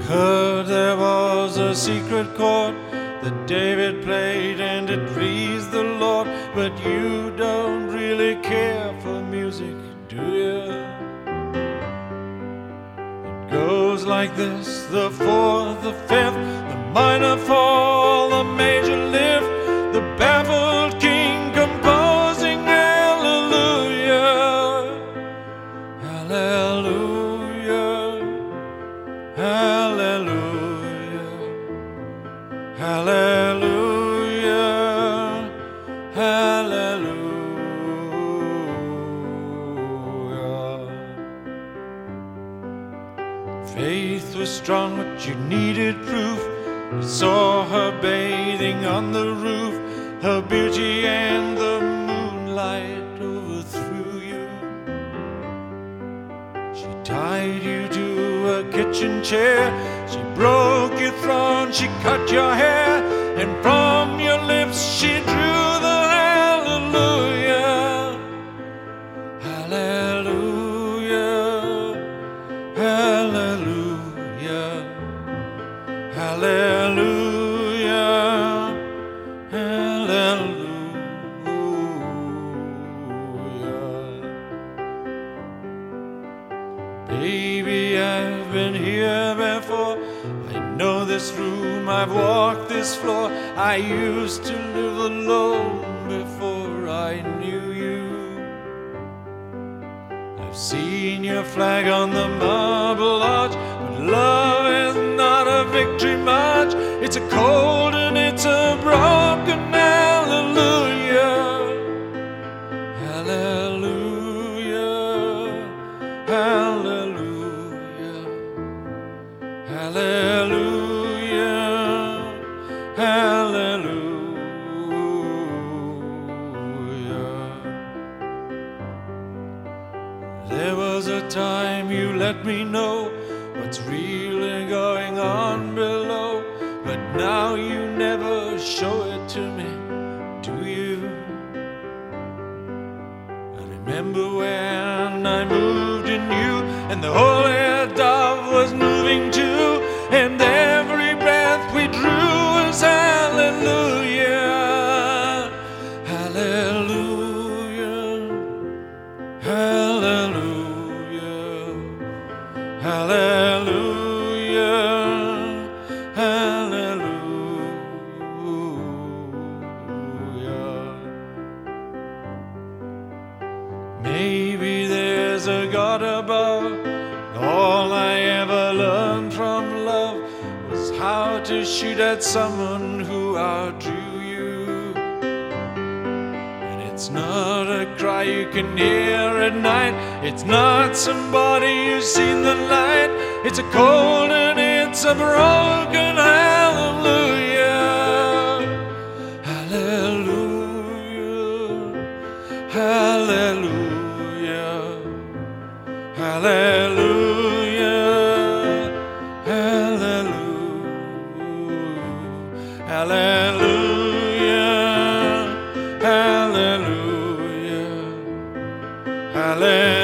Heard there was a secret chord that David played and it pleased the Lord, but you don't really care for music, do you? It goes like this: the fourth, the fifth, the minor fall, the major lift, the baffled king composing hallelujah, hallelujah, hallelujah, hallelujah, hallelujah. Faith was strong, but you needed proof. You saw her bathing on the roof, her beauty and the moonlight overthrew you. She tied you to a kitchen chair, she broke your throne, she cut your hair, and from your lips she drew the hallelujah, hallelujah, hallelujah, hallelujah, hallelujah. Baby, I've been here before. I know this room, I've walked this floor. I used to live alone before I knew you. I've seen your flag on the marble arch, but love is not a victory march. It's a cold and it's a broken hallelujah, hallelujah, hallelujah, hallelujah, hallelujah. There was a time you let me know what's really going on below, but now you never show it to me, do you? I remember when I moved in you, and the holy dove was moving too, and every breath we drew was hallelujah, hallelujah, hallelujah, hallelujah, hallelujah. Maybe there's a God above. All I ever learned from love was how to shoot at someone who outdrew you. And it's not a cry you can hear at night, it's not somebody who's seen the light. It's a cold and it's a broken hallelujah, hallelujah, hallelujah, hallelujah, hallelujah, hallelujah, hallelujah, hallelujah.